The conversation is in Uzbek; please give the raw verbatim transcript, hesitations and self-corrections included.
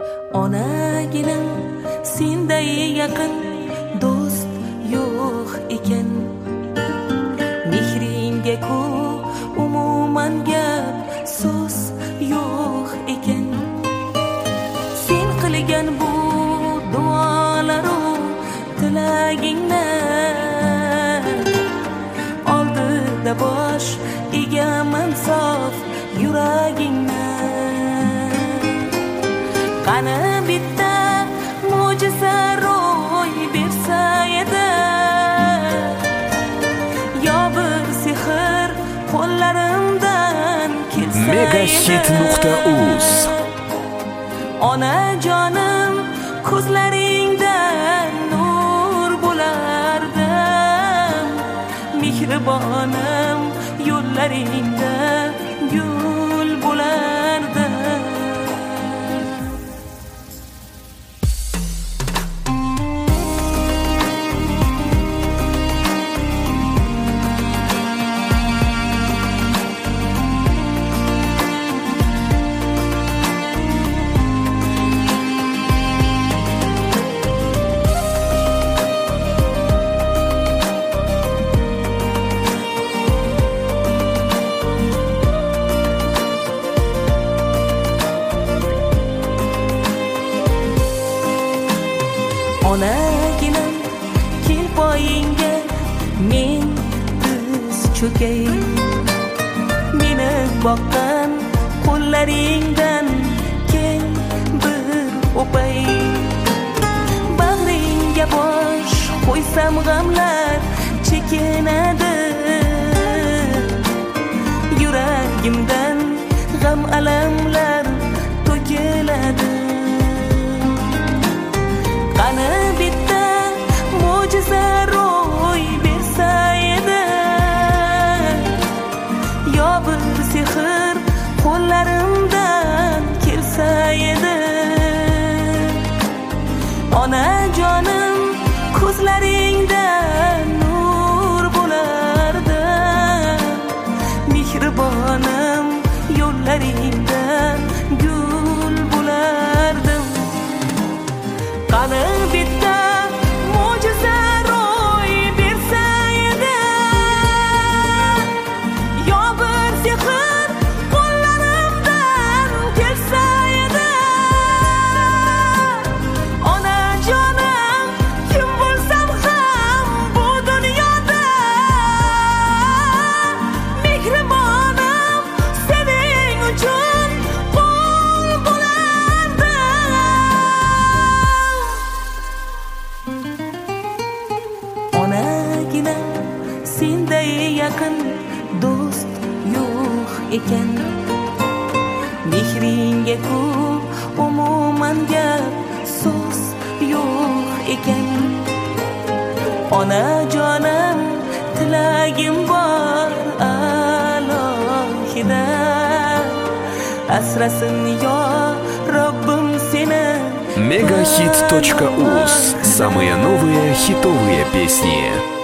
Onaginim senday yaqin do'st yo'q ekan. Mehringga ku umuman gap so'z yo'q ekan. Sen qilgan bu duolaru tilaginglar oldida bosh egaman sof yuragingdan. Qani bitta mo'jiza ro'y bersa edi, yo bir sehr qo'llarimdan kelsa edi. megahit nuqta uz Onajonim ko'zlaringdan nur bo'lardim, mehribonim yo'llaringda gul bo'lardim. Onaginim kel poyingga men tiz cho'kay, meni boqqan qo'llaringdan kel bir o'pay. Bag'ringga bosh qo'ysam g'amlar chekinadi, yuragimdan g'am alamlar to'kiladi. Qani bitta mo'jiza ro'y bersa edi, yo bir sehr qo'llarimdan kelsa edi. Onajonim ko'zlaringdan nur bo'lardim, mehribonim yo'llaringda gul bo'lardim. Qani bitta mo'jiza ro'y bersa edi, yo bir sehr qo'llarimdan kelsa edi. Onajonim kim bo'lsam ham bu dunyoda, mehribonim sening uchun qul bo'lardim. Onaginim senday yaqin do'st yo'q ekan. Mehringga ku umuman gap so'z yo'q ekan. Onajonim tilagim bor alohida, asrasin yo Robbim seni. megahit точка уз. Самые новые хитовые песни.